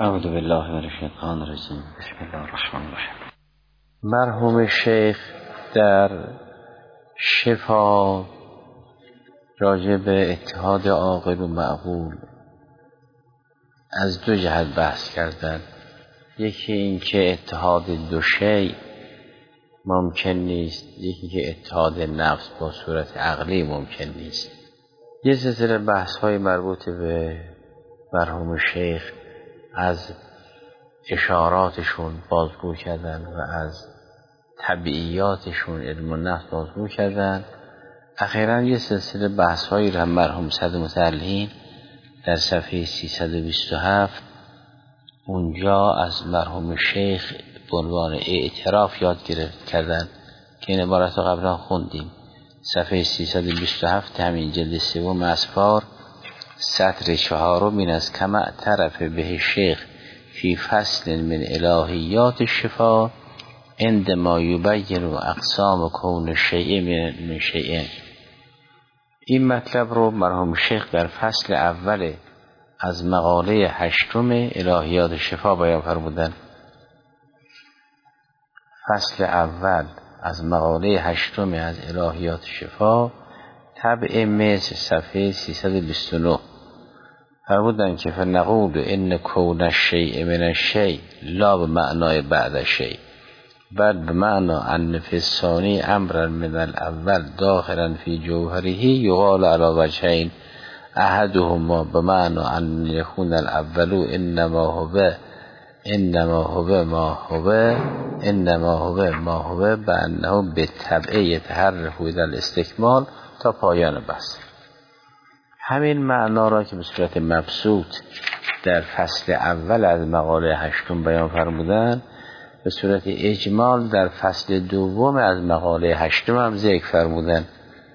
اعوذ بالله من الشیطان الرجیم. بسم الله الرحمن الرحیم. مرحوم شیخ در شفا راجع به اتحاد عاقل و معقول از دو جهت بحث کردند. یکی این که اتحاد دو شیء ممکن نیست، یکی که اتحاد نفس با صورت عقلی ممکن نیست. یه سلسله بحث های مربوط به مرحوم شیخ از اشاراتشون بازگو کردن و از طبیعیاتشون علم النفس بازگو کردن. اخیراً یه سلسله بحث هایی را مرحوم صدر متعلین در صفحه 327 اونجا از مرحوم شیخ به عنوان اعتراف یاد کردن که این عبارت رو قبلا خوندیم. صفحه 327 همین جلد سوم اسفار سطر 4 این از کما اعترف به شیخ فی فصل من الهیات الشفا عندما یبین اقسام کون شیء من شیء. این مطلب رو مرحوم شیخ در فصل اول از مقاله 8 الهیات شفا بیان فرمودند. فصل اول از مقاله 8 از الهیات شفا طبع مصر صفحه 329 فرمودند که فنقول ان کون الشیء من الشیء لا به معنای بعد الشیء بل به معنی ان فی الثانی امرا من الاول داخلا فی جوهره یقال علی وجهین احدهما به معنی ان یکون الاول انما هو بانه بالطبع یتحرف الى الاستکمال تا پایان بحث. همین معنا را که به صورت مبسوط در فصل اول از مقاله 8 بیان فرمودند به صورت اجمال در فصل دوم از مقاله 8 هم ذکر فرمودند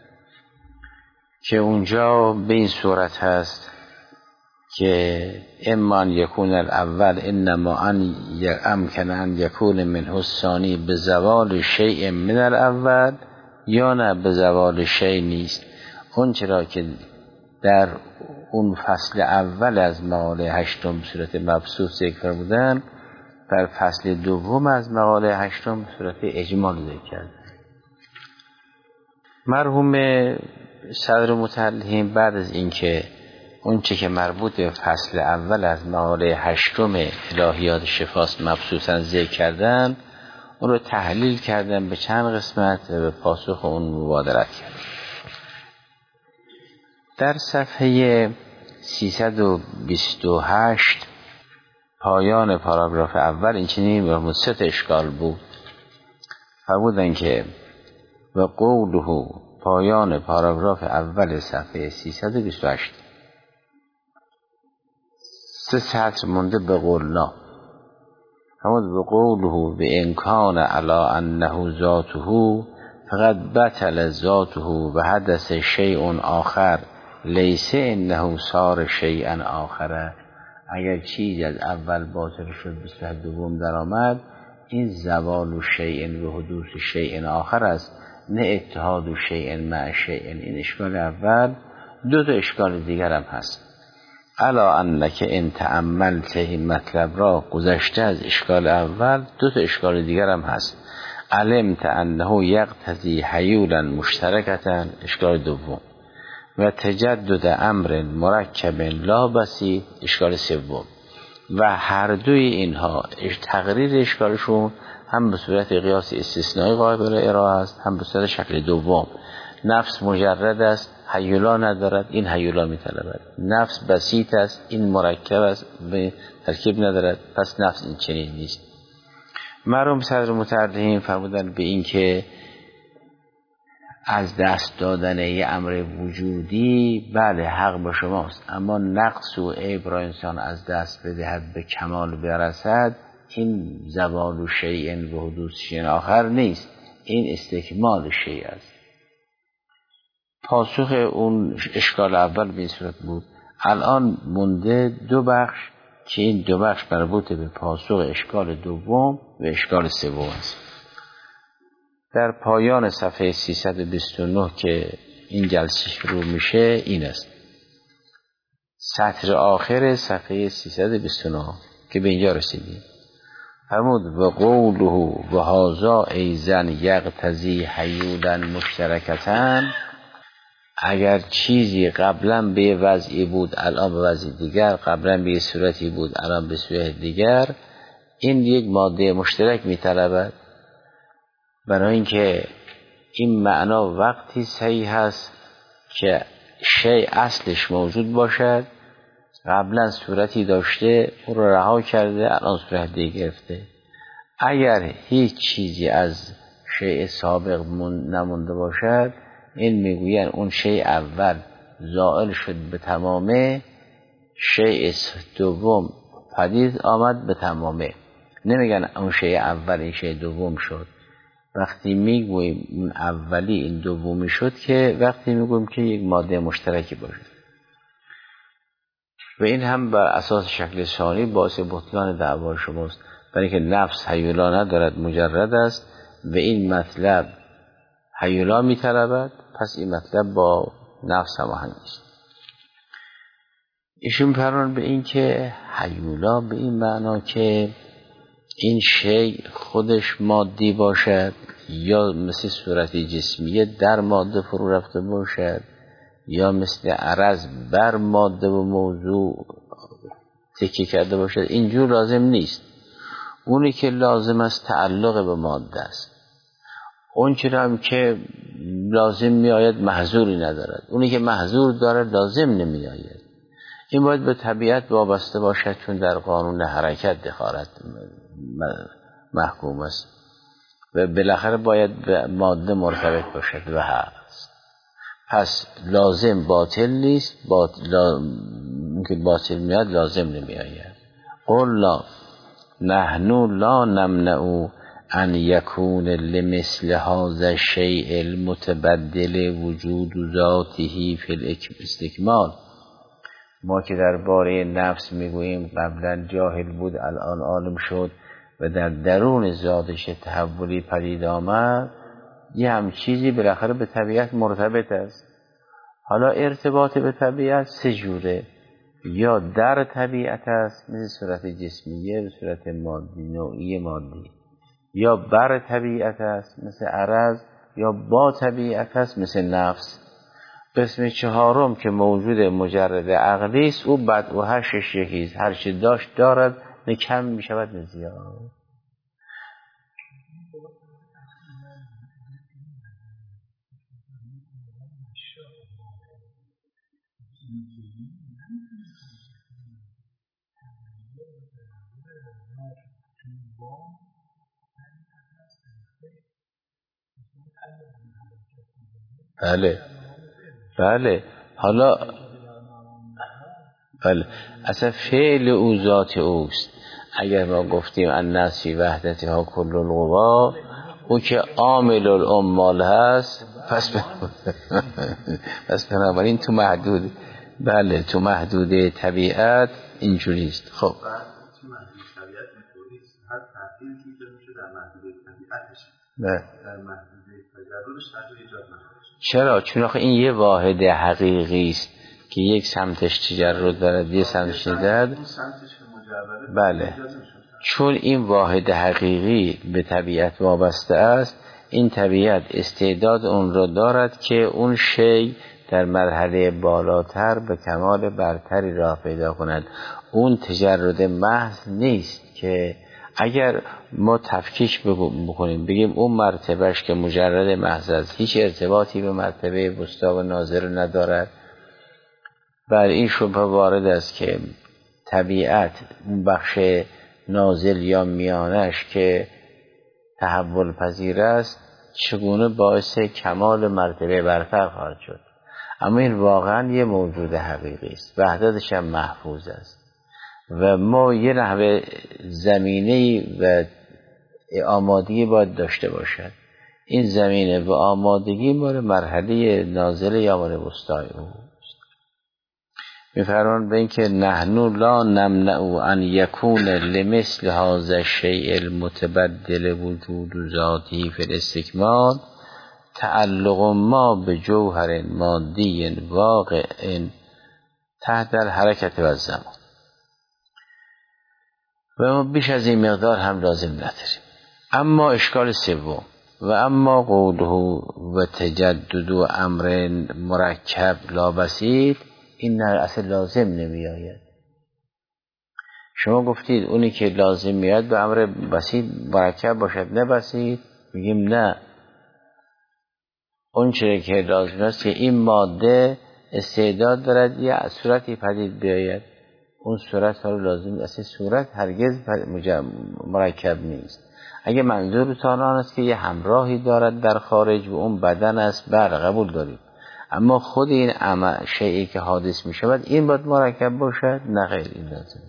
که اونجا به این صورت هست که اما ان یکون الاول انما ان امکن ان یکون منه الثانی به زوال شیء من الاول یا نه به زوال شیء نیست. اون چرا که در اون فصل اول از مقاله 8 به صورت مبسوط ذکر فرمودن در فصل دوم از مقاله 8 به صورت اجمال ذکر کرد. مرحوم صدر متعلین بعد از اینکه اون چه که مربوط به فصل اول از مقاله 8 الهیات شفاست مبسوطاً ذکر کردن، اون رو تحلیل کردن به چند قسمت و به پاسخ اون مبادرت کردن. در صفحه 328 پایان پاراگراف اول این چنین مرموز 3 اشکال بود. فرمودن که و قوله پایان پاراگراف اول صفحه 328 3 سطر مونده به قولنا. فرمود به قوله به امکان علا انه ذاته فقط بطل ذاته و حدث شیء آخر لیس انه صار شیئا آخره. اگر چیزی از اول باطل شد به صورت دوم در آمد این زوال شیء و حدوث شیء آخر است، نه اتحاد شیء مع شیء. این اشکال اول. 2 اشکال دیگر هم هست. الا انک ان تأملت این مطلب را گذشته از اشکال اول 2 اشکال دیگر هم هست. علمت انه یقتضی حیولا مشترکتا اشکال دوم و تجدد امر مرکب لا بسیط اشکال سوم. و هر دوی اینها تقریر اشکالشون هم به صورت قیاس استثنایی قابل ارائه است، هم به صورت شکل دوم. نفس مجرد است، هیولا ندارد، این هیولا میطلبد. نفس بسیط است، این مرکب است، به ترکیب ندارد، پس نفس این چنین نیست. مرحوم صدر متعلین فرمودن به این که از دست دادن یه امر وجودی بله حق با شماست، اما نقص و عیب را انسان از دست بدهد به کمال برسد این زوال و شیء و حدوث شیء آخر نیست، این استکمال شیء است. پاسخ اون اشکال اول به این صورت بود. الان مونده 2 بخش که این 2 بخش مربوط به پاسخ اشکال دوم و اشکال سوم است. در پایان صفحه 329 که این جلسه شروع میشه این است. سطر آخر صفحه 329 که به اینجا رسیدیم. فرمود و قوله و هذا ایزن یقتضی حیولا مشترکتن، اگر چیزی قبلا به وضعی بود الان به وضع دیگر، قبلا به صورتی بود الان به صورت دیگر، این یک ماده مشترک می‌طلبد. برای اینکه این معنا وقتی صحیح هست که شیء اصلش موجود باشد، قبلا صورتی داشته او رو رها کرده الان صورت دیگه گرفته. اگر هیچ چیزی از شیء سابق نمونده باشد، این میگوین اون شیء اول زائل شد به تمامه، شیء دوم پدید آمد به تمامه. نمیگن اون شیء اول این شیء دوم شد. وقتی میگویم اون اولی این دومی شد که وقتی میگویم که یک ماده مشترکی باشه. و این هم بر اساس شکل ثانی باعث بطلان دعوا شماست، برای که نفس هیولا ندارد، مجرد است و این مطلب هیولا میطلبد، پس این مطلب با نفس هماهنگ است. ایشون فرمان به این که هیولا به این معنا که این شی خودش مادی باشد یا مثل صورتی جسمیه در ماده فرو رفته باشد یا مثل عرض بر ماده و موضوع تکیه کرده باشد، اینجور لازم نیست. اونی که لازم است تعلق به ماده است. اون چرا هم که لازم می آید محظوری ندارد، اونی که محظور دارد لازم نمی آید. این باید به طبیعت وابسته باشد، چون در قانون حرکت دخالت محکوم است و بالاخره باید به ماده مرتبط باشد و هست. پس لازم باطل نیست، که باطل میاد لازم نمی آید. قل نحن لا نمنع ان یکون لمثل هذا الشیء المتبدل وجود ذاته فی الاستکمال. ما که درباره نفس میگوییم قبلا جاهل بود الان عالم شد و در درون ذاتش تحولی پدید آمد، یه هم چیزی بالاخره به طبیعت مرتبط است. حالا ارتباط به طبیعت سه جوره، یا در طبیعت است مثل صورت جسمیه به صورت مادی نوعی مادی، یا بر طبیعت است مثل عرض، یا با طبیعت است مثل نفس. قسم چهارم که موجود مجرد عقلی است، او بد و هشش یکیست، هر چی داشت دارد، نه کم می شود نه زیاد. بله حالا اصلا فعل او ذات اوست. اگر ما گفتیم الناس فی وحدتها کل القوا، او که عامل العمال هست، پس بنابراین تو محدود، بله تو محدود طبیعت اینجوری است. خب چرا؟ چون آخه این یه واحد حقیقی است که یک سمتش تجرد دارد یه سمتش ندارد. بله چون این واحد حقیقی به طبیعت وابسته است، این طبیعت استعداد اون را دارد که اون شی در مرحله بالاتر به کمال برتری راه پیدا کند. اون تجرد محض نیست که اگر ما تفکیک بکنیم بگیم اون مرتبهش که مجرد محض است، هیچ ارتباطی به مرتبه وسطی و ناظر ندارد، بر این شبه وارد است که طبیعت اون بخش نازل یا میانش که تحول پذیر است چگونه باعث کمال مرتبه برتر خواهد شد. اما این واقعا یه موجود حقیقی است، وحدتش هم محفوظ است و ما یه نحوه زمینه‌ای و آمادگی باید داشته باشد. این زمینه و آمادگی مال مرحله نازل یا مال وسطای او. می‌فرمان به این که نحن لا نمنع ان یکون لمثل هذا الشیء المتبدل وجود ذاتی فی الاستکمال تعلق ما به جوهر مادی واقع تحت الحرکت و الزمان. و ما بیش از این مقدار هم لازم نداریم. اما اشکال سوم، و اما قوله و تجدد و امر مرکب لا بسیط، این اصلا لازم نمی آید. شما گفتید اونی که لازم میاد به امر بسیط مرکب باشد نه بسیط. میگیم نه، اون چیزی که لازم است که این ماده استعداد دارد یه صورتی پدید بیاید، اون صورت ها رو لازم است. صورت هرگز مرکب نیست. اگه منظورتان آن است که یه همراهی دارد در خارج و اون بدن است، بله قبول داریم. اما خود این شیئی که حادث می شود این باید مرکب باشد؟ نه غیر، این لازم.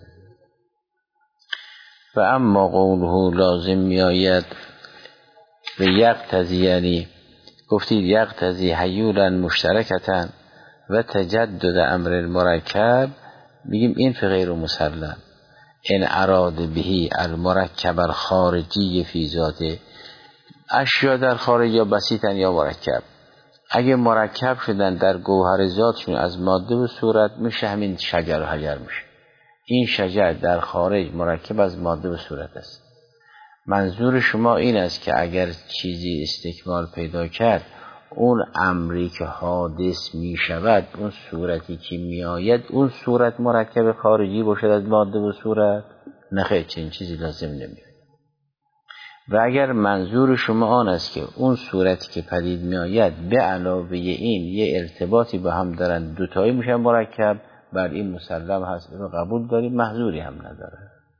و اما قوله لازم می آید و یقتضی، یعنی گفتید یقتضی حیولا مشترکتا و تجدد امر المرکب، بگیم این فی غیر مسلم. این اراد بهی المرکب الخارجی فی ذاته، اشیا در خارج یا بسیطن یا مرکب، اگه مرکب شدن در گوهر ذاتشون از ماده و صورت، میشه همین شجر و حجر میشه. این شجر در خارج مرکب از ماده و صورت است. منظور شما این است که اگر چیزی استکمال پیدا کرد، اون امری که حادث می شود، اون صورتی که می آید، اون صورت مرکب خارجی باشد از ماده و صورت؟ نه خیر، چنین چیزی لازم نمی آید. و اگر منظور شما آن است که اون صورتی که پدید می آید به علاوه این یه ارتباطی با هم دارن، دوتایی میشن مرکب، بر این مسلم هست، اینو قبول داریم، محذوری هم نداره.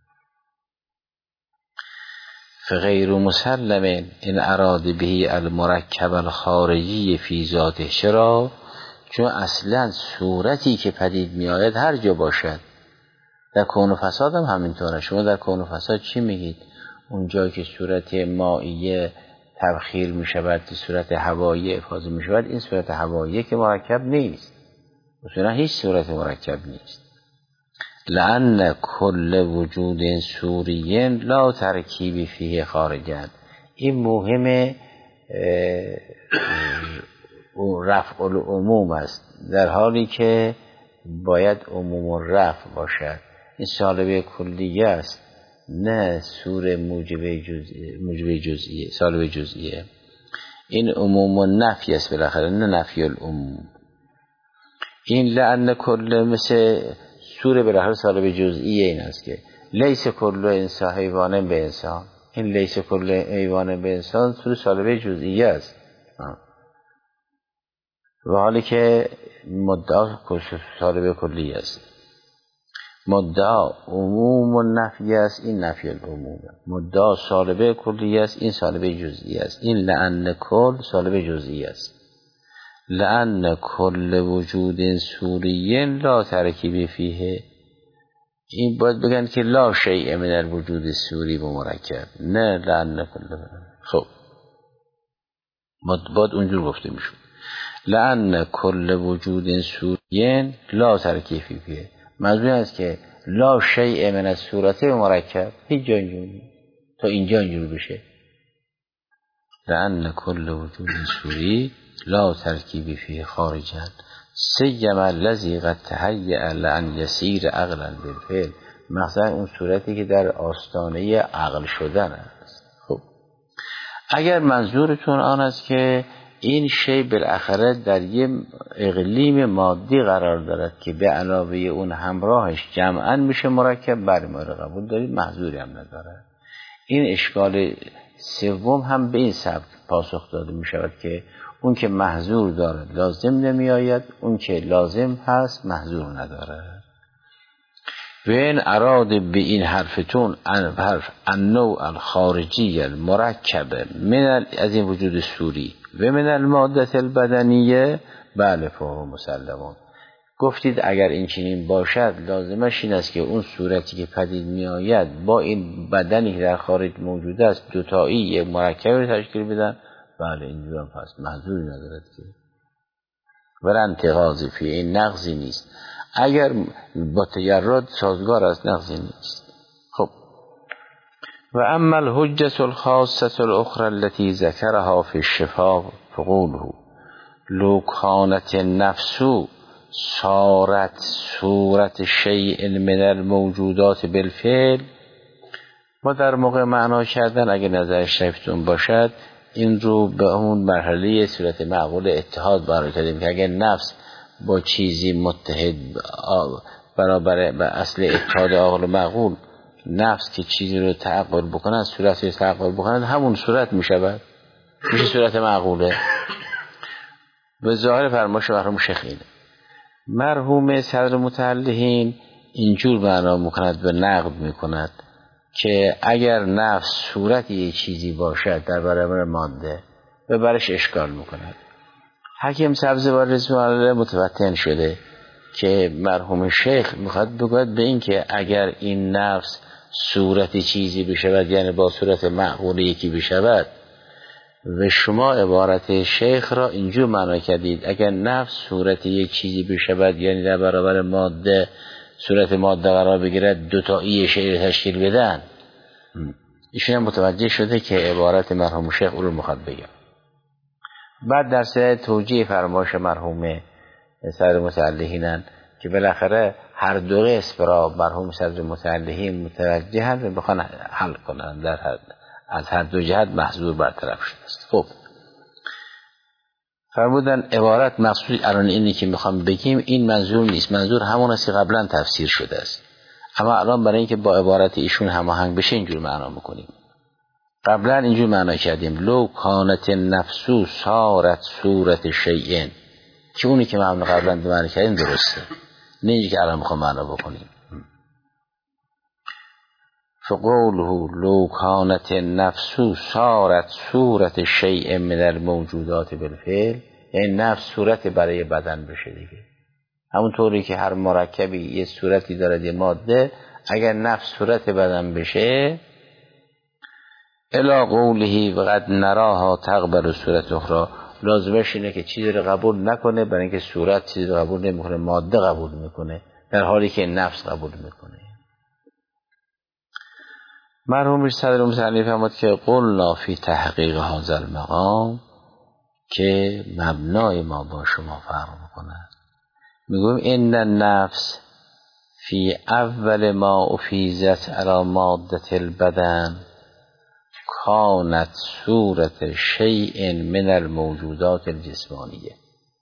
فغیر مسلم این اراد بهی المرکب الخارجی فی ذاته. چرا؟ چون اصلا صورتی که پدید می آید هر جا باشد، در کون و فساد هم همینطوره. شما در کون و فساد چی میگید؟ اون جایی که صورت مائیه تبخیر می شود، صورت هوایی افاضه می شود، این صورت هوایی که مرکب نیست، اصلا هیچ صورت مرکب نیست. لأن کل وجود سوری لا ترکیب فیه خارجا. این مهم رفع العموم است، در حالی که باید عموم رفع باشد. این سالبه کلیه است، نه سور موجب جزئیه، سالبه جزئیه. این عموم و نفی است بالاخره، نه نفی العموم. این لأن کل مثل سور بالاخره سالب جزئیه، این است که لیس کل انسان حیوان به انسان، این لیس کل حیوان به انسان سور سالب جزئیه است، و حالی که مدعا سالب کلیه است. مدعا عموم و نفی است، این نفی العموم. مدعا سالب کلیه است، این سالب جزئیه است. این لأن کل سالب جزئیه است. لأن کل وجود سوری لا ترکیب فیه، این باید بگن که لا شیء من الوجود سوری با مرکب، نه لأن کل. خب باید اونجور گفته میشون لأن کل وجود سوری لا ترکیب فیه. منظور است که لا شیء من الصورت مرکب، هیچ جا اینجور تا اینجا اینجور بشه. لأن کل وجود سوری لا ترکیبی فیه خارجا سیم الذی قد تهیأ لأن یسیر عقلا بالفعل. مثلا اون صورتی که در آستانه عقل شدن است. خب اگر منظورتون آن است که این شی بالاخره در یه اقلیم مادی قرار دارد که به علاوه اون همراهش جمعاً میشه مرکب، بر ما رو قبول دارید، محذوری هم نداره. این اشکال سوم هم به این سبب پاسخ داده می شود که اون که محذور دارد لازم نمی آید، اون که لازم هست محذور نداره. و این اراد به این حرفتون حرف النوع الخارجی المرکب من از این وجود سوری و من الماده البدنیه، بله فهو مسلمون. گفتید اگر این چنین باشد لازمش این است که اون صورتی که پدید می آید با این بدنی که در خارج موجود است دوتایی یک مرکب تشکیل بدن، بله اینجور هم هست، محذوری ندارد که ولا انتقاضی فی، این نقضی نیست. اگر با تجرد سازگار است نقضی نیست. خب و اما الحجة الخاصة الاخرى التي ذكرها في الشفاء فقوله لو كانت النفس صارت صورت شیء من الموجودات بالفعل ما در موقع معنا کردن اگه نظر شریفتون باشد این رو به اون مرحله صورت معقول اتحاد برای کردیم که اگر نفس با چیزی متحد برابر به اصل اتحاد عقل و معقول، نفس که چیزی رو تعقل بکنند صورت رو تعقل بکنند همون صورت میشه صورت معقوله. به ظاهر فرمایش مرحوم شیخ اینه. مرحوم صدر متعلقین اینجور معنا میکند به نقد میکند که اگر نفس صورت یک چیزی باشد در برابر ماده به برش اشکال میکند. حکیم سبزوار رضوان الله متوطن شده که مرحوم شیخ میخواد بگوید به این که اگر این نفس صورت چیزی بشود یعنی با صورت معقول یکی بشود و شما عبارت شیخ را اینجور معنا کردید اگر نفس صورت یک چیزی بشود یعنی در برابر ماده صورت ماده قرار بگیرد دوتایی شیء تشکیل بدن. ایشون هم متوجه شده که عبارت مرحوم شیخ او رو میخواد بگه. بعد در سر توجیه فرمایش مرحوم صدر متعلقینن که بالاخره هر دو قسم را مرحوم صدر متعلقین متوجهند و بخوان حل کنند از هر دو جهت محظور برطرف شده است. خب فرمودن عبارت مقصود الان اینی که میخوام بگیم این منظور نیست، منظور همون است که قبلا تفسیر شده است، اما الان برای اینکه با عبارت ایشون هماهنگ بشه اینجور معنا میکنیم. قبلا اینجور معنا کردیم لو کانت نفسو صارت صورت شیئن که اونی که معنا قبلا معنا کردیم درسته، نه اینی که الان میخوام معنا بکنیم. فقوله لو کانت نفسو صارت صورت شیء من الموجودات بالفعل، یعنی نفس صورت برای بدن بشه دیگه. همونطوری که هر مرکبی یه صورتی داره یه ماده، اگر نفس صورت بدن بشه الا قوله وقد نراها تقبل صورت اخرى، لازمش اینه که چیزی رو قبول نکنه برای اینکه صورت چیزی رو قبول نمیکنه، ماده قبول میکنه در حالی که نفس قبول میکنه. مرحوم صدر متعلق فرمود که قلنا فی تحقیق هذا المقام که مبنای ما با شما فرق میکنه. میگویم ان النفس فی اول ما افیزت علی مادة البدن کانت صورت شیء من الموجودات الجسمانیه.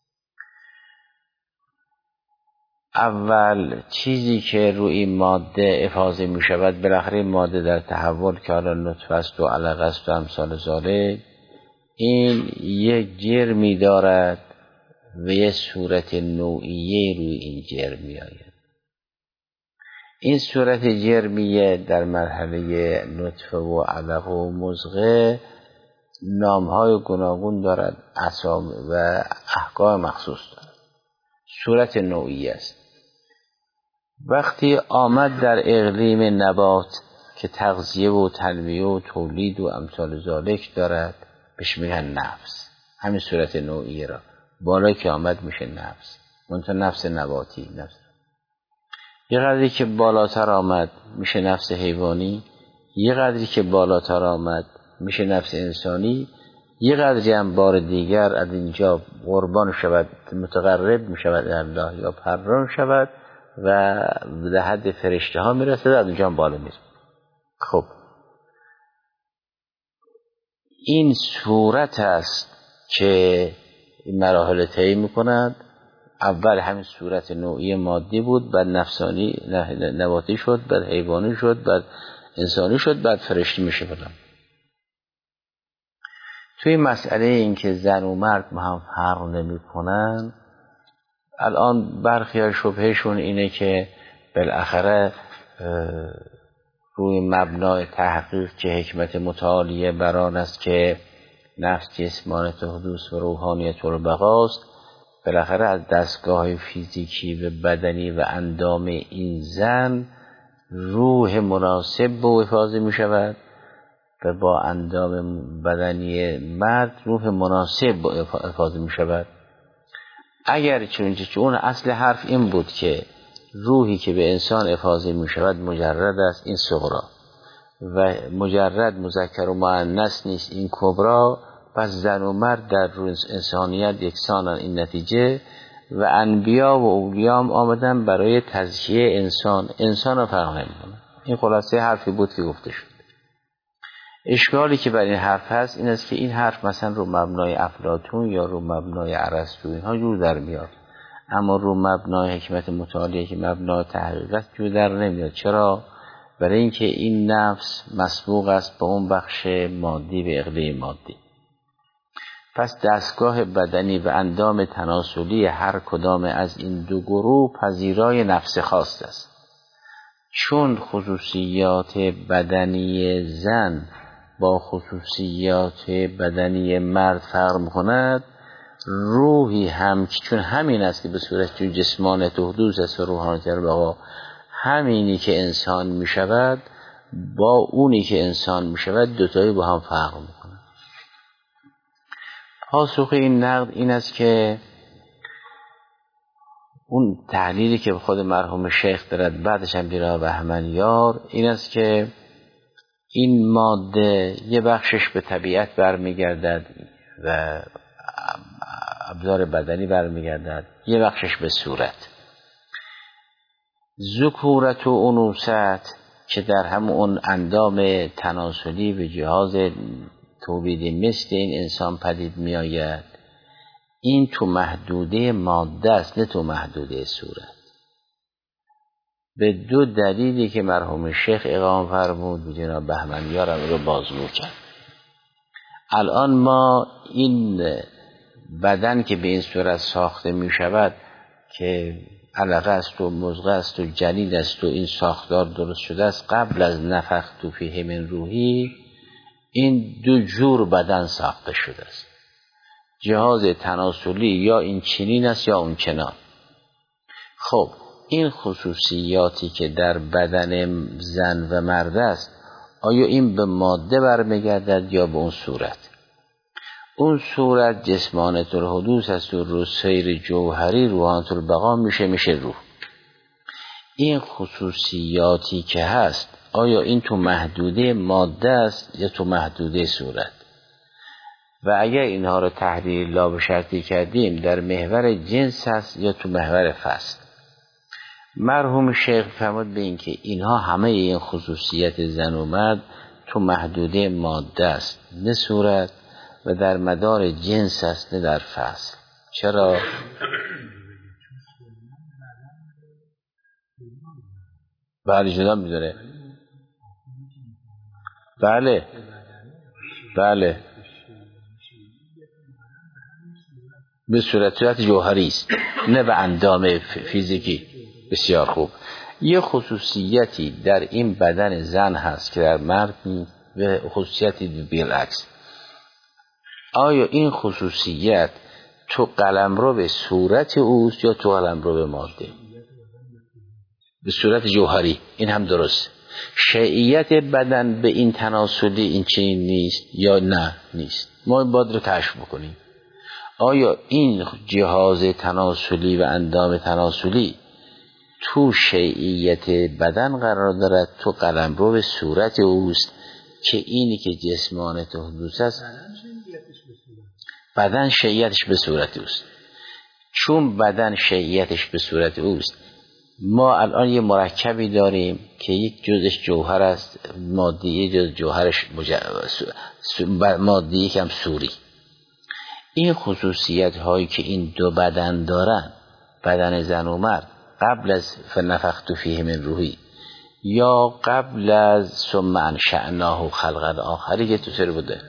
اول چیزی که روی این ماده افاضه می شود، بالاخره ماده در تحول که حالا نطفه است و علقه است و امثال ذالک، این یک جرمی دارد و یک صورت نوعیه روی این جرم می آید. این صورت جرمیه در مرحله نطفه و علقه و مضغه نامهای گوناگون دارد، اسامی و احکام مخصوص دارد. صورت نوعیه است. وقتی آمد در اقلیم نبات که تغذیه و تنمیه و تولید و امثال ذالک دارد بهش میگن نفس. همین صورت نوعیه را بالا که آمد میشه نفس، منتها نفس نباتی. نفس یه قدری که بالاتر آمد میشه نفس حیوانی، یه قدری که بالاتر آمد میشه نفس انسانی، یه قدری هم بار دیگر از اینجا قربان شود، متقرب میشود الله یا پران شود و به حد فرشته ها میرسد، از اونجا هم بالا میره. خب این صورت است که این مراحل طی میکند. اول همین صورت نوعی مادی بود، بعد نفسانی نباتی شد، بعد حیوانی شد، بعد انسانی شد، بعد فرشته میشه بلند. توی مسئله این که زن و مرد با هم فرق نمی کنن، الان برخی ها شبهشون اینه که بالاخره روی مبنای تحقیق که حکمت متعالیه بران است که نفس جسمانیت و حدوث و روحانیت و بقاست، بالاخره از دستگاه فیزیکی و بدنی و اندام این زن روح مناسب به افاضه می شود و با اندام بدنی مرد روح مناسب به افاضه می شود. اگر چون اون اصل حرف این بود که روحی که به انسان افاضه می شود مجرد است، این صغرا، و مجرد مذکر و مؤنث نیست، این کبرا، پس زن و مرد در انسانیت یکسانن. این نتیجه و انبیا و اولیاء آمدن برای تزکیه انسان را فرق نمی‌کنه. این خلاصه حرفی بود که گفته شد. اشکالی که بر این حرف هست این است که این حرف مثلا رو مبنای افلاطون یا رو مبنای ارسطو اینها جور در میاد، اما رو مبنای حکمت متعالیه که مبنای تحقیقات جور در نمیاد. چرا؟ برای اینکه این نفس مسبوق است به اون بخش مادی و عقله مادی. پس دستگاه بدنی و اندام تناسلی هر کدام از این دو گروه پذیرای نفس خاص است. چون خصوصیات بدنی زن با خصوصیات بدنی مرد فرق می‌کند، روحی هم چون همین است که به صورت جسمانیت و حدوث است و روحانیت بقا، همینی که انسان می‌شود با اونی که انسان می‌شود دوتایی با هم فرق می‌کنند. پاسخ این نقد این است که اون تحلیلی که خود مرحوم شیخ دارد بعدش هم بیرا بهمنیار این است که این ماده یه بخشش به طبیعت برمیگردد و ابزار بدنی برمیگردد، یه بخشش به صورت. ذکورت و انوثت که در همون اندام تناسلی به جهاز تولید مثل این انسان پدید می آید، این تو محدوده ماده است نه تو محدوده صورت. به دو دلیلی که مرحوم شیخ اقامه فرمود جناب بهمنیار هم رو بازگو کرد. الان ما این بدن که به این صورت ساخته می شود که علقه است و مضغه است و جنین است و این ساختار درست شده است قبل از نفخت فیه من روحی، این دو جور بدن ساخته شده است. جهاز تناسلی یا این چنین است یا اون چنان. خب این خصوصیاتی که در بدن زن و مرد است، آیا این به ماده برمیگردد یا به اون صورت؟ اون صورت جسمانیت الحدوث است و رو سیر جوهری روحانیت البقا میشه روح. این خصوصیاتی که هست آیا این تو محدوده ماده است یا تو محدوده صورت؟ و اگر اینها رو تحلیل لا به شرطی کردیم در محور جنس هست یا تو محور فصل. مرحوم شیخ فرمود به این که اینها همه این خصوصیت زن و مرد تو محدوده ماده است نه صورت، و در مدار جنس است نه در فصل. چرا؟ بله جدا میداره. بله به صورت جوهری است نه به اندام فیزیکی. بسیار خوب. یه خصوصیتی در این بدن زن هست که در مرد نیست و خصوصیتی بالعکس. آیا این خصوصیت تو قلمرو به صورت اوست یا تو قلمرو به ماده؟ به صورت جوهری. این هم درست. شیعیت بدن به این تناسلی این چنین نیست یا نه نیست. ما این باید رو کشف بکنیم. آیا این جهاز تناسلی و اندام تناسلی تو شیعیت بدن قرار دارد تو قلمرو به صورت اوست که اینی که جسمانیت حدوث است بدن شیعیتش به صورت اوست. چون بدن شیعیتش به صورت اوست، ما الان یه مرکبی داریم که یک جزش جوهر است مادی، یک جز جوهرش مادی، یکم سوری. این خصوصیت هایی که این دو بدن دارن، بدن زن و مرد، قبل از فنفخت فیه من روحی یا قبل از ثم انشأناه خلقا آخری که تو سر بوده.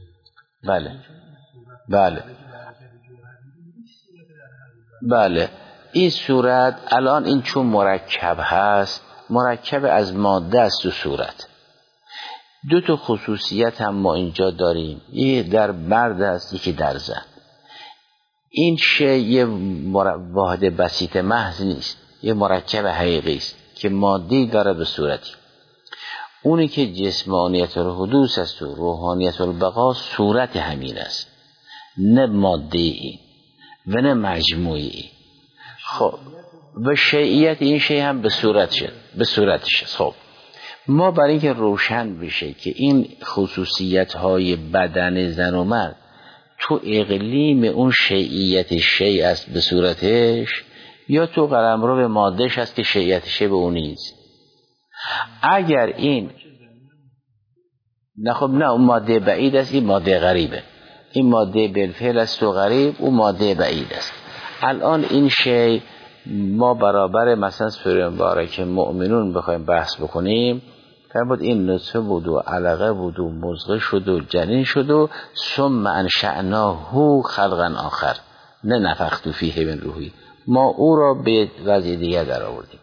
بله این صورت الان این چون مرکب هست، مرکب از ماده است و صورت. دو تا خصوصیت هم ما اینجا داریم، یکی در مرد است یکی در زن. این یه واحد بسیط محض نیست، یه مرکب حقیقی است که ماده‌ای داره به صورتی. اونی که جسمانیت الحدوث است و روحانیت البقا صورت همین است، نه ماده این و نه مجموعی. خب و شیعیت این شیء هم به صورتش. خب ما برای اینکه روشن بشه که این خصوصیت های بدن زن و مرد تو اقلیم اون شیعیت شیء است به صورتش یا تو قلمرو به مادهش است که شیعیت شیء به اون نیست. اگر این نه خب نه، اون ماده بعید است، این ماده غریبه. این ماده بالفعل است و غریب، اون ماده بعید است. الان این شی ما برابر مثلا سوره مبارکه مؤمنون بخوایم بحث بکنیم، فرمود این نطفه بود و علقه بود و مضغه شد و جنین شد و ثم انشأناه خلقا آخر نه نفخت فیه من روحی، ما او را به وضع دیگر در آوردیم.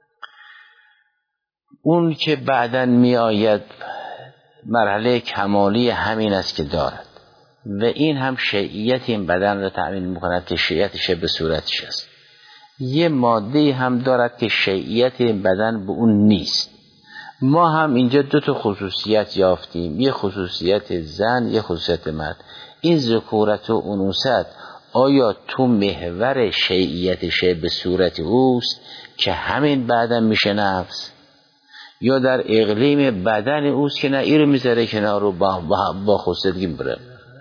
اون که بعداً می آید مرحله کمالی همین است که دارد و این هم شیعیت این بدن را تأمین می‌کند که شیعیتش به صورتش است. یه ماده هم دارد که شیعیت این بدن به اون نیست. ما هم اینجا دو تا خصوصیت یافتیم، یه خصوصیت زن، یه خصوصیت مرد. این ذکورت و انوثت آیا تو محور شیعیتش به صورت اوست که همین بعداً میشه نفس، یا در اقلیم بدن اوست که نه این رو میذاره کنار رو با خصوصیت بره؟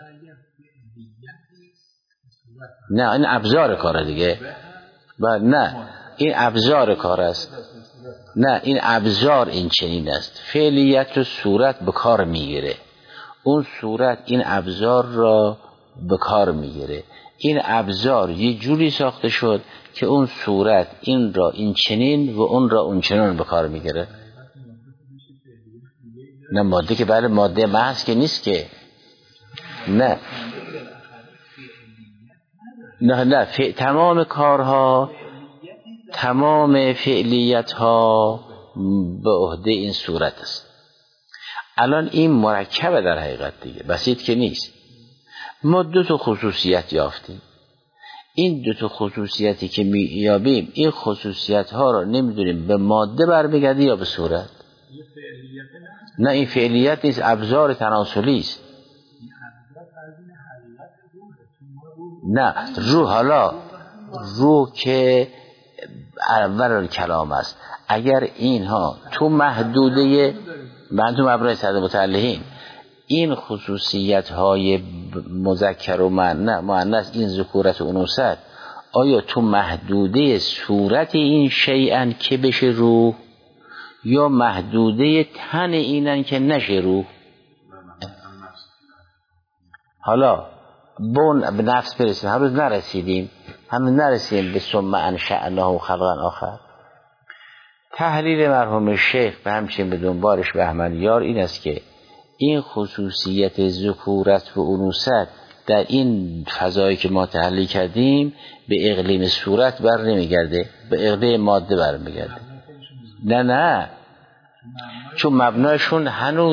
نه این ابزار کاره دیگه. نه این ابزار کار است. نه این ابزار این چنین است، فعلیت و صورت به کار میگیره، اون صورت این ابزار را به کار میگیره. این ابزار یه جوری ساخته شد که اون صورت این را این چنین و اون را اون چنین به کار میگیره. نه ماده که بله ماده محض که نیست که. نه تمام کارها، تمام فعلیت ها به عهده این صورت است. الان این مرکبه در حقیقت دیگه، بسیط که نیست. ما دو تا خصوصیت یافتیم. این دو تا خصوصیتی که میابیم، این خصوصیت ها رو نمیدونیم به ماده برمیگرده یا به صورت. نه این فعلیت نیست، ابزار تناسلی است. نه روح، حالا روح که اول کلام است. اگر اینها تو محدوده من تو مبنای صد متعلهین این خصوصیت های مذکر و مؤنث، این ذکورت و انوثت، آیا تو محدوده صورت این شیئن که بشه روح یا محدوده تن اینن که نشه روح؟ حالا به نفس برسیم، هنوز نرسیدیم به ثم انشأناه خلقا آخر. تحلیل مرحوم شیخ به همچنین به دنبالش بهمن یار این است که این خصوصیت ذکورت و انوثت در این فضایی که ما تحلیل کردیم به اقلیم صورت بر نمیگرده، به اقلیم ماده بر میگرده. نه چون مبنایشون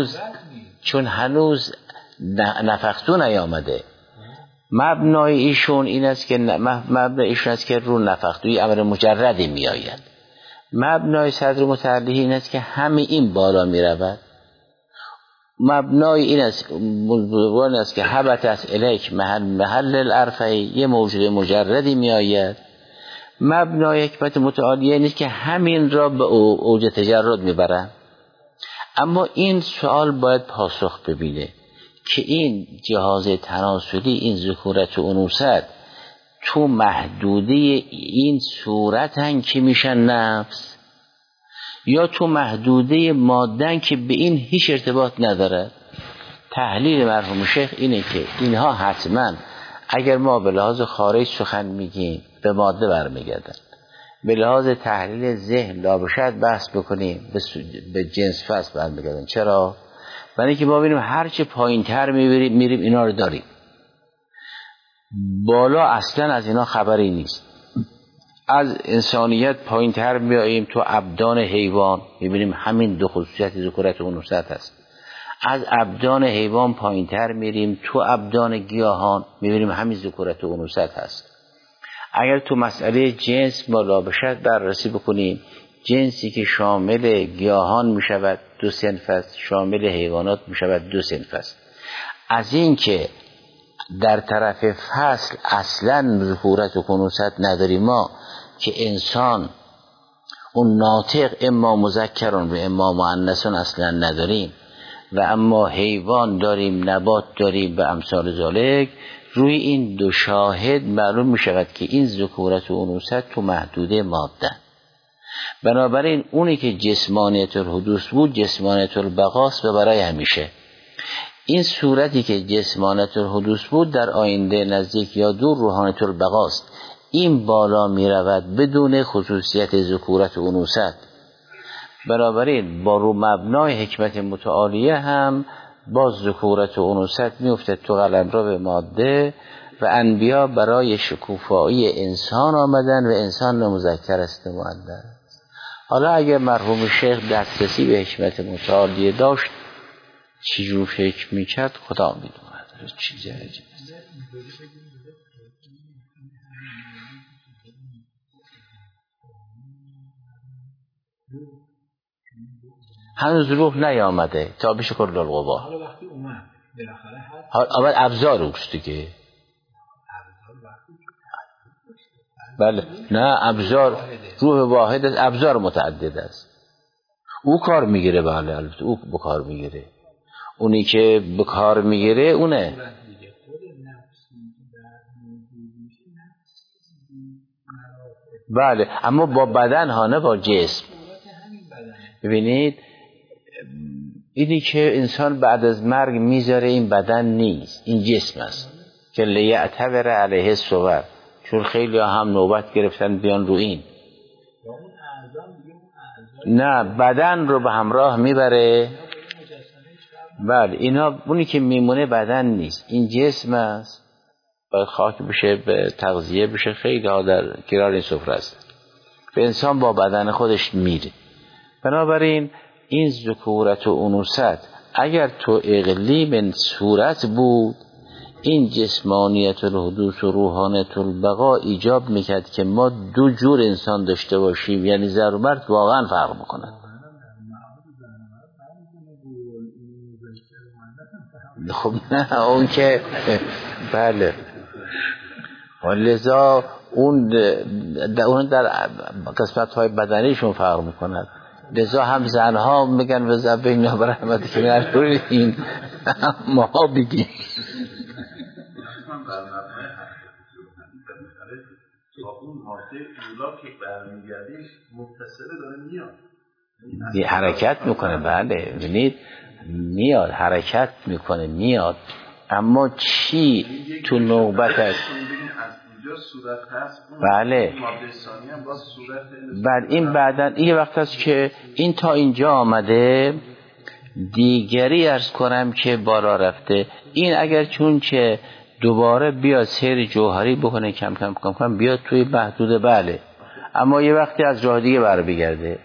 هنوز نفختون نیامده. مبنای ایشون این است که رو نفختوی امر مجردی می آید. مبنای صدر متعلهی این است که همه این بالا می رود. مبنای این است که حبت از الیک محل الارفعی، یه موجود مجردی می آید. مبنای حکمت متعالیه نیست که همین را به اوج تجرد می برن. اما این سوال باید پاسخ ببینه که این جهاز تناسلی، این ذکورت و انوثت تو محدوده این صورتن که میشن نفس یا تو محدوده مادن که به این هیچ ارتباط نداره. تحلیل مرحوم شیخ اینه که اینها حتما اگر ما به لحاظ خارج سخن میگیم به ماده برمیگردن، به لحاظ تحلیل ذهن لابشد بحث بکنیم به جنس فصل برمیگردن. چرا؟ برای اینکه ما ببینیم هرچه پایین تر میریم اینا رو داریم، بالا اصلا از اینا خبری نیست. از انسانیت پایین تر میاییم تو ابدان حیوان، میبینیم همین دو خصوصیت ذکورت و انوثت هست. از ابدان حیوان پایین تر میریم تو ابدان گیاهان، میبینیم همین ذکورت و انوثت هست. اگر تو مسئله جنس ما لابشد بررسی بکنیم، جنسی که شامل گیاهان میشود دو صنف است، شامل حیوانات میشود دو صنف است. از این که در طرف فصل اصلا ذکورت و انوثت نداریم ما، که انسان اون ناطق اما مذکرون و اما مؤنثون اصلا نداریم و اما حیوان داریم، نبات داریم و امثال ذالک، روی این دو شاهد معلوم می شود که این ذکورت و انوثت تو محدوده ماده. بنابراین اونی که جسمانیت الحدوث بود جسمانیت البقاست و برای همیشه. این صورتی که جسمانیت الحدوث بود در آینده نزدیک یا دور روحانیت البقاست. این بالا می رود بدون خصوصیت ذکورت و انوثت. بنابراین با رو مبنای حکمت متعالیه هم باز ذکورت و انوثت می افتد تو قلمرو ماده و انبیا برای شکوفایی انسان آمدن و انسان مذکر است مؤنث. حالا اگر مرحوم شیخ دسترسی به حکمت متعالیه داشت چجور فکر میکرد خدا میدوند. چیزی عجیب است. هنوز روح نیامده تا بشه کل القوا. حالا وقتی اومد بالاخره هست حالا ابزار اوست دیگه. بله نه ابزار روح واحد است، ابزار متعدد است. او کار میگیره. بله البته او به کار میگیره. اونی که به کار میگیره اونه. بله اما با بدن ها نه با جسم. ببینید اینی که انسان بعد از مرگ میذاره این بدن نیست، این جسم است که لیعتبر علیه الصور. چون خیلی هم نوبت گرفتن بیان رو این. نه بدن رو به همراه میبره. بله اینا اونی که میمونه بدن نیست، این جسم است. باید خاک بشه به تغذیه بشه. خیلی ها در کنار این سفره است. به انسان با بدن خودش میره. بنابراین این ذکورت و انوثت اگر تو اقلیم صورت بود، این جسمانیت الحدوث و روحانیت البقا ایجاب میکرد که ما دو جور انسان داشته باشیم. یعنی زن و مرد واقعا فرق میکنن. خب نه اون که بله لذا اون در قسمت های بدنیشون فرق میکنند. لذا هم زنها میگن و زبه اینا برحمت که نرور این ما بگیم با اون ماده اولا که برمیگرده متصله داره میاد حرکت میکنه. بله ببینید میاد حرکت میکنه میاد. اما چی تو نوبتش صورت هست. بله ماده ثانی هم با صورت. بعد این بعدن یه وقت هست که این تا اینجا آمده دیگری عرض کنم که بالا رفته. این اگر چون که دوباره بیاد سیر جوهری بکنه کم کم بیاد توی محدود بله. اما یه وقتی از جای دیگه بر بگرده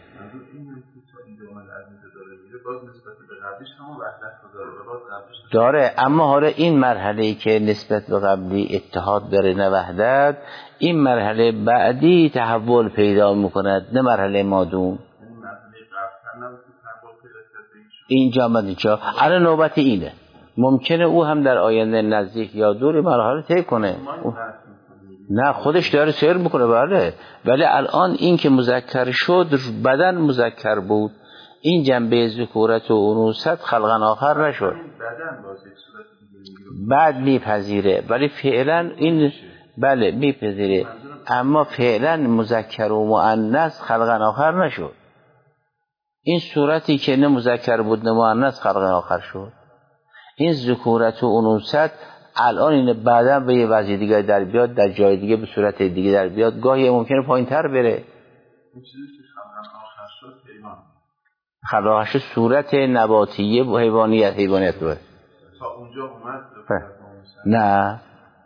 داره. اما حالا این مرحله‌ای که نسبت به قبلی اتحاد داره نه وحدت، این مرحله بعدی تحول پیدا میکند نه مرحله مادون. اینجا آمد اینجا الان نوبت اینه. ممکنه او هم در آینده نزدیک یا دور مرحله طی کنه. نه خودش داره سیر میکنه. بله ولی الان این که مذکر شد بدن مذکر بود. این جنبه ذکورت و انوثت خلقا آخر نشد. بعد میپذیره ولی فعلا این بله میپذیره اما فعلا مذکر و مؤنث خلقا آخر نشد. این صورتی که نه مذکر بود نه مؤنث خلقا آخر شد. این ذکورت و انوثت الان این بعدا به یه وضع دیگه در بیاد، در جای دیگه به صورت دیگه در بیاد، گاهی ممکنه پایین‌تر بره. خلاقش صورت نباتیه و حیوانیت بود. تا اونجا اومد نه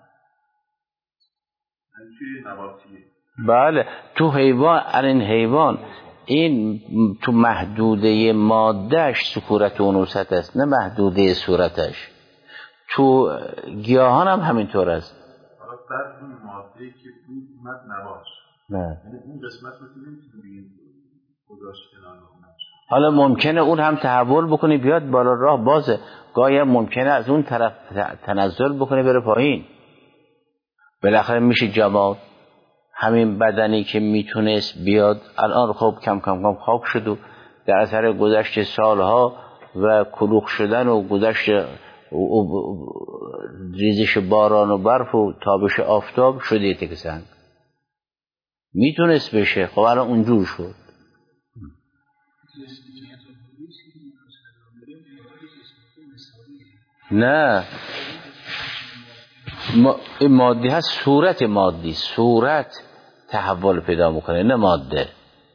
توی نباتیه. بله تو حیوان این حیوان این تو محدوده مادهش ذکورت و انوثت است نه محدوده صورتش. تو گیاهان هم همینطور است. حالا بعد اون ماده‌ای که بود اومد نبات. نه یعنی اون قسمت رو نمی‌تونیم گذاشت کنار. حالا ممکنه اون هم تحول بکنه بیاد بالا راه بازه. گاهی هم ممکنه از اون طرف تنزل بکنه بره پایین. بالاخره میشه جماعت. همین بدنی که میتونست بیاد الان خب کم خاک شد و در اثر گذشت سالها و کلوخ شدن و گذشت ریزش باران و برف و تابش آفتاب شده تک سنگ میتونست بشه. خب الان اونجور شد. نه این مادی هست، صورت مادی، صورت تحول پیدا میکنه نه ماده.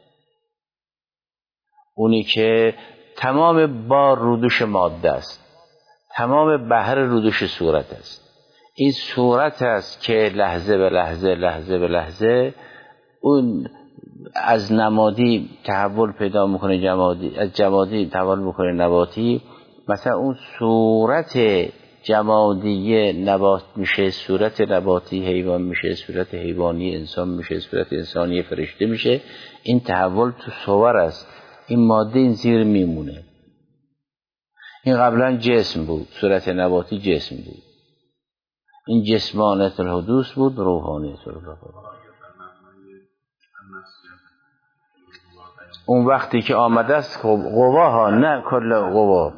اونی که تمام بار رودوش ماده است، تمام بحر رودوش صورت است. این صورت است که لحظه به لحظه لحظه به لحظه اون از نمادی تحول پیدا میکنه جمادی، از جمادی تحول میکنه نباتی. مثلا اون صورت جمادی نبات میشه، صورت نباتی حیوان میشه، صورت حیوانی انسان میشه، صورت انسانی فرشته میشه. این تحول تو صور است. این ماده این زیر میمونه. این قبلا جسم بود، صورت نباتی جسم بود. این جسمانیت الحدوث بود، روحانیت البقا. اون وقتی که آمده است خب قواها، نه کل قوا.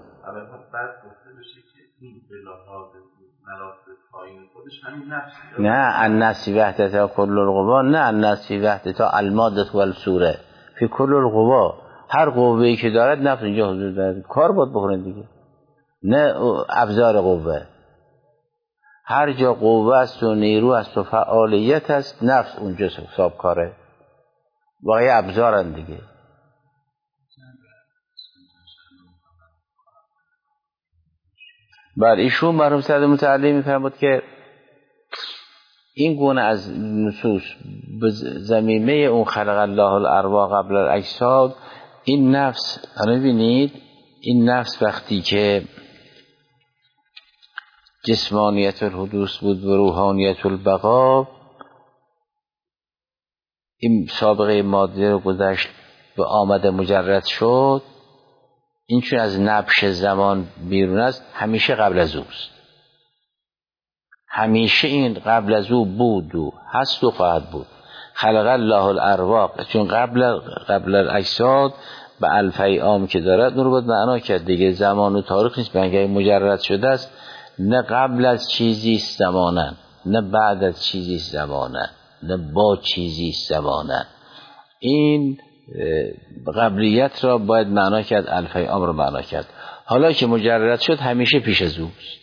نه النفس وحدتا کل القوا، نه النفس وحدتا الماده والصوره فی کل القوا. هر قوه‌ای که دارد نفس اینجا حضور دارد، کار باید بکنه دیگه، نه ابزار قوه. هر جا قوه است و نیرو است و فعالیت است، نفس اونجا حساب کاره، باقی ابزارن دیگه. بر ایشون مرحوم سید متعلی میفرمود که این گونه از نصوص به زمینه اون خلق الله الارواح قبل الاجساد، این نفس ببینید، این نفس وقتی که جسمانیت الحدوث بود و روحانیت البقا، این سابقه ماده رو گذشت و آمده مجرد شد. این چون از نبش زمان بیرون است، همیشه قبل از اوست، همیشه این قبل از او بود و هست و خواهد بود. خلق الله الارواح چون قبل الاجساد به الفی عام که دارد اون رو باید معنا کرد دیگه. زمان و تاریخ نیست، بنگه مجرد شده است، نه قبل از چیزی است زمانن، نه بعد از چیزی است زمانن، نه با چیزی است زمانن. این قبلیت را باید معنا کرد، الفی عام را معنا کرد. حالا که مجرد شد همیشه پیش از اوست.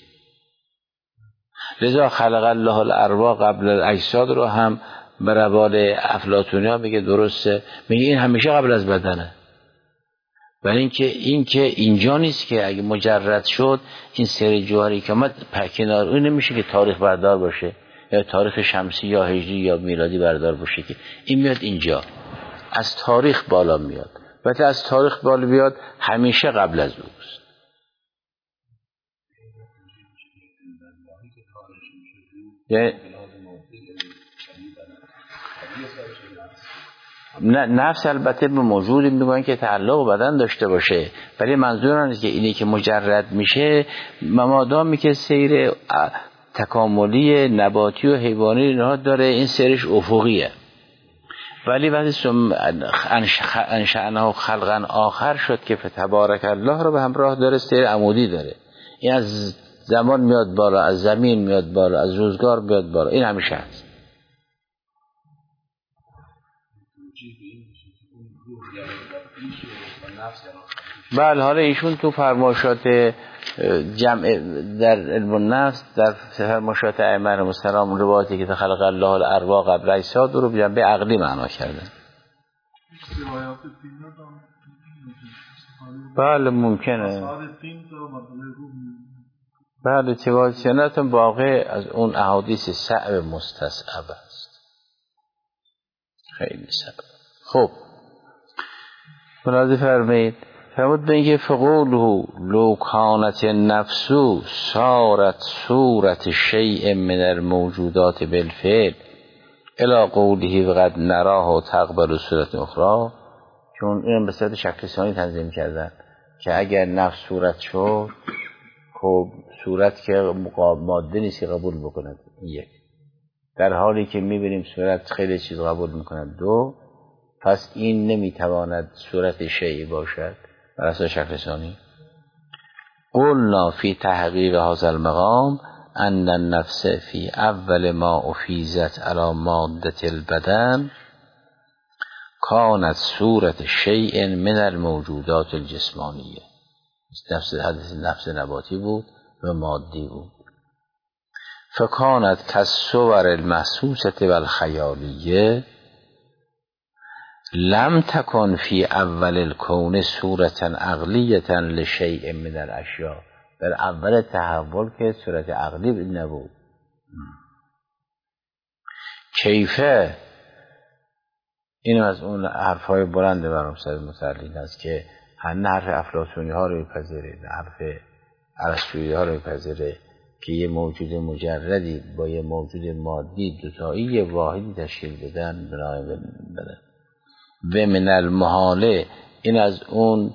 لذا خلق الله الارواح قبل الاجساد رو هم به روال افلاطونی ها میگه درسته، میگه این همیشه قبل از بدنه. ولی اینکه اینجا نیست که اگه مجرد شد این سری جوهری که اومد کنار اون نمیشه که تاریخ بردار باشه، یا تاریخ شمسی یا هجری یا میلادی بردار باشه، که این میاد اینجا از تاریخ بالا میاد. وقتی از تاریخ بالا بیاد همیشه قبل از اوست. نه نفس البته به موجودی میگن که تعلق بدن داشته باشه، ولی منظور آن است که اینی که مجرد میشه مادامی که سیر تکاملی نباتی و حیوانی نه داره، این سیرش افقیه. ولی وقتی انشأنه خلقا آخر شد که فتبارک الله رو به همراه داره، سیر عمودی داره. این از زمان میاد بالا، از زمین میاد بالا، از روزگار میاد بالا. این همیشه هست. بله، حالا ایشون تو فرمایشات جمع در علم النفس، در فرمایشات ائمه علیهم السلام، روایاتی که خلق الله الارواح قبل اجساد رو به جنبه عقلی معنا کردن. بله ممکنه. بله تیوازیانت واقع از اون احادیث صعب مستصعب است، خیلی صعب. خب ملاحظه فرمایید، فرمود به اینکه فقوله لو کانت النفس صارت صورت شیء من الموجودات بالفعل الی قوله وقد نراه تقبل صورت اخرى، چون این به صورت شکل ثانی تنظیم کردن که اگر نفس صورت شد، خب صورت که ماده نیست که قبول بکند، یک، در حالی که میبینیم صورت خیلی چیز قبول میکند، دو، پس این نمیتواند صورت شیعی باشد بر اساس شکل ثانی. قلنا فی تحقیق هذا المقام ان النفس فی اول ما افیزت علی ماده البدن کانت صورت شیء من الموجودات الجسمانیه. نفس حدیث نفس نباتی بود، و مادی بود. فکانت کالصور المحسوسة و الخیالیه لم تکن فی اول الکون صورتا عقلیة لشیء من الاشیاء. در اول تحول که صورت عقلی نبود. کیفه، این از اون حرفهای بلند برام سر متعلق است که نه حرف افلاطونی ها رو بپذیره، نه حرف ارسطویی ها رو بپذیره که یه موجود مجردی با یه موجود مادی دوتایی واحدی تشکیل بدن و من المحاله. این از اون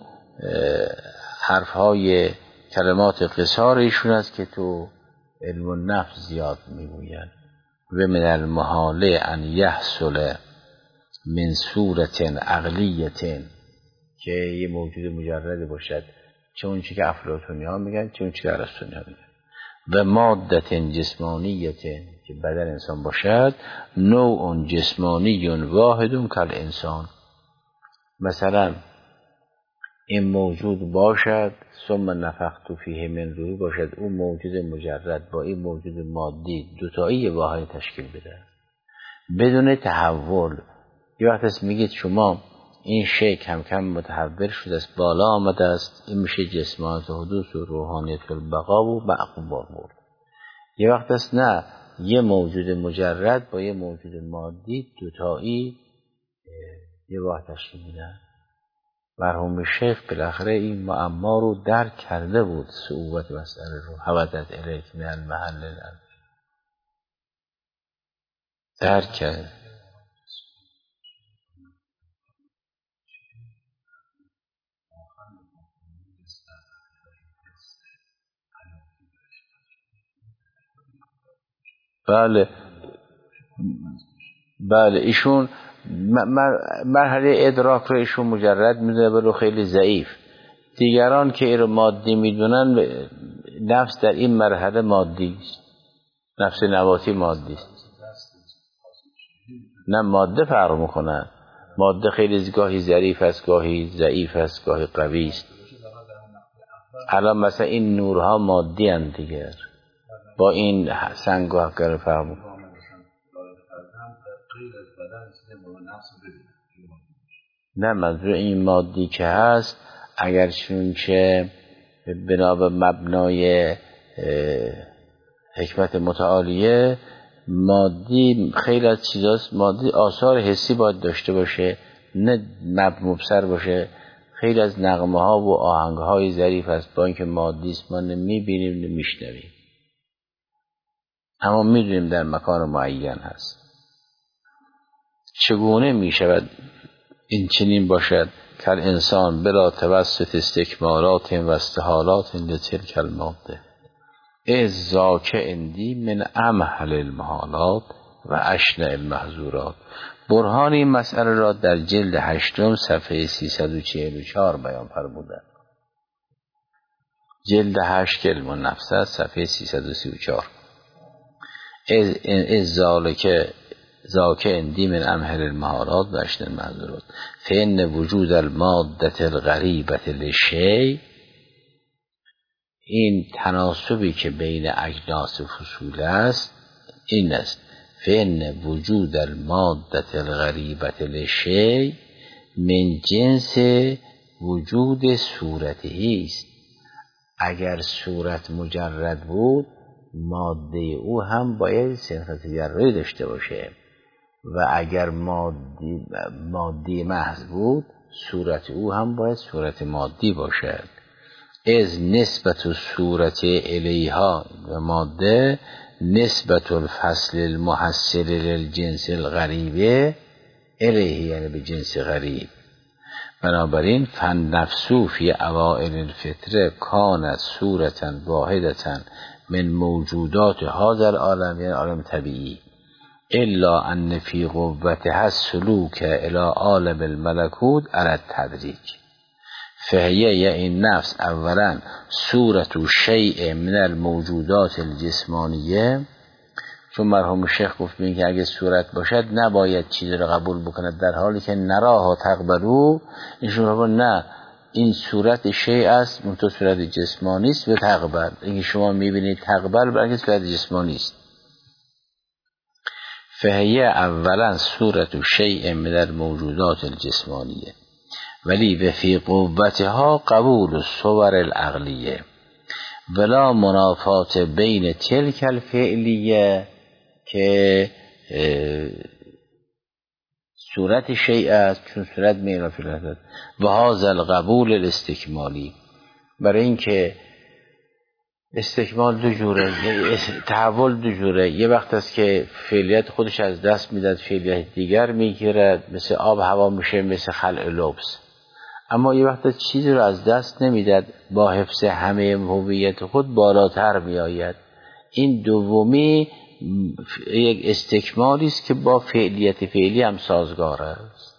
حرفهای کلمات قصار ایشون است که تو علم النفس زیاد میگوین. و من المحاله ان یحصل من صورت عقلیت، که یه موجود مجرد باشد، چه اون چی که افلاطونی ها میگن چه اون چی که ارسطویی ها میگن، و مادت جسمانیت، که بدن انسان باشد، نوع جسمانی واحد کل انسان. مثلا این موجود باشد ثم نفخت فیه من روحی باشد، اون موجود مجرد با این موجود مادی دوتایی واحد تشکیل بده بدون تحول. یه وقت است میگید شما این شی کم کم متحول شده است، بالا آمده است، این میشه جسمانیت حدوث و روحانیت البقا و معقوم بود. یه وقت است نه، یه موجود مجرد با یه موجود مادی دوتایی یه واحد تشکیل میدن. مرحوم شیخ بالاخره این معما رو درک کرده بود، صعوبت مسئله رو. حودت الیک من المحل الارض، درک کرد. بله ایشون مرحله ادراک رو ایشون مجرد میدونه، برو خیلی ضعیف. دیگران که این رو مادی میدونن، نفس در این مرحله مادی است، نفس نباتی مادی است. نه ماده فرق میکنن، ماده خیلی گاهی ظریف است، گاهی ضعیف است، گاهی قوی است. الان مثلا این نورها مادی اند دیگر، با این سنگ و حقیقت فرق میکنن. نه منظور این مادی که هست، اگر چون بنا به مبنای حکمت متعالیه، مادی خیلی از چیزاست، مادی آثار حسی باید داشته باشه، نه مبصر باشه. خیلی از نغمه ها و آهنگ های ظریف است، با اینکه مادی است ما نمیبینیم نمیشنویم، اما میدونیم در مکان معین هست. چگونه میشود این چنین باشد که انسان بلا توسط استکمالات و استحالات لتلک الماده از ذاک اندی من امهل المحالات و اشنع المحظورات. برهان این مسئله را در جلد 8 صفحه 344 بیان فرموده. جلد 8 که علم النفس است، صفحه 334. از ذاک اندی من امهل المحالات و اشنع المحظورات فإن وجود المادة الغریبة للشیء، این تناسبی که بین اجناس فصول است این است: فإن وجود المادة الغریبة للشیء من جنس وجود صورته است. اگر صورت مجرد بود، ماده او هم باید صنف تجربی داشته باشه، و اگر مادی محض بود، صورت او هم باید صورت مادی باشد. از نسبت صورت الیها و ماده نسبت الفصل المحصل للجنس الغریبه الیه، یعنی به جنس غریب. بنابراین فالنفس فی اوائل الفطره کانت صورتا واحدتا من موجودات هذا العالم، یعنی عالم طبیعی، الا ان فی قوتها السلوک الی عالم الملکوت علی التدریج. فهیه یا این نفس اولا صورت و شیء من الموجودات الجسمانیه، چون مرحوم شیخ گفت بین که اگه صورت باشد نباید چیزی رو قبول بکند، در حالی که نراها تقبلو، ایشون گفت نه، این صورت شیء است، منتها صورت جسمانی است و تقبل. اینکه شما میبینید تقبل برای صورت جسمانی است. فهیه اولا صورت شیء من الموجودات الجسمانیه ولی به فی قوتها قبول الصور العقلیه ولا منافات بین تلک الفعلیه که صورت شیء است چون صورت میرا فعلیت و هذا القبول الاستکمالی. برای اینکه استکمال دو جوره، تحول دو جوره. یه وقت است که فعلیت خودش از دست میداد، فعلیت دیگر میگیرد، مثل آب هوا میشه، مثل خلع لبس. اما یه وقت چیزی رو از دست نمیداد، با حفظ همه هویت خود بالاتر میآید. این دومی یک استکمالی است که با فعلیت فعلی هم سازگار است.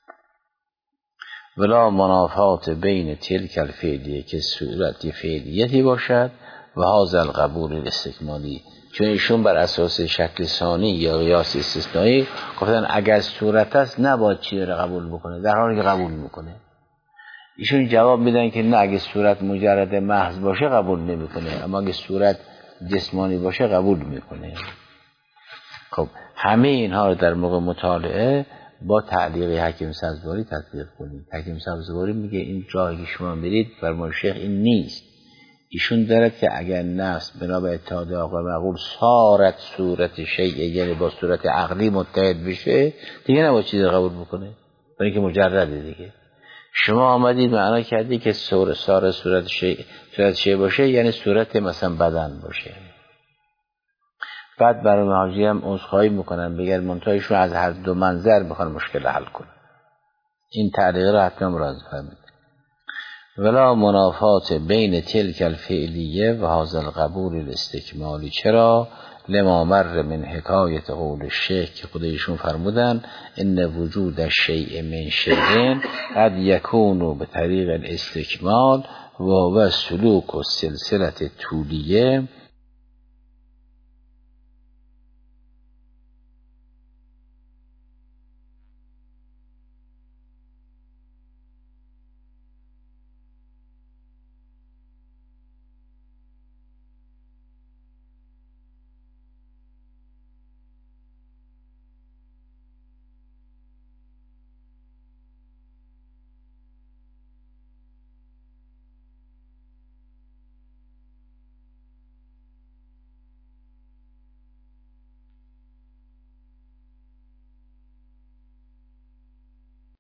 ولا منافات بین تلک الفعلیه که صورت فعلیتی باشد و هذا القبول الاستکمالی، چون ایشون بر اساس شکل ثانی یا قیاس استثنایی گفتن اگر صورت است نباید چیزی رو قبول بکنه، در حالی که قبول میکنه. ایشون جواب میدن که نه، اگه صورت مجرد محض باشه قبول نمیکنه، اما اگه صورت جسمانی باشه قبول میکنه. خب همه اینها رو در موقع مطالعه با تعلیق حکیم سبزواری تطبیق کنید. حکیم سبزواری میگه این راهی که شما برید فرمان شیخ این نیست. ایشون دارد که اگر نفس بنا به اتحاد عقل معقول صارت صورت شیء، یعنی با صورت عقلی متحد بشه، دیگه نباید چیزی قبول بکنه، برای اینکه مجرده دیگه. شما آمدید معنا کردی که صورت شیء باشه، یعنی صورت مثلا بدن باشه. بعد برای حاجی هم عذرخواهی میکنن، بگر منتهایشون از هر دو منظر میخوان مشکل حل کنن. این تعلیق رو حتما مراجعه فرمایید. ولا منافات بین تلک الفعلیه و هذا القبول الاستکمالی. چرا؟ لما مر من حکایت قول الشیخ که خودشون فرمودن ان وجود الشیء من شیء قد یکون به طریق الاستکمال و هو سلوک السلسله طولیه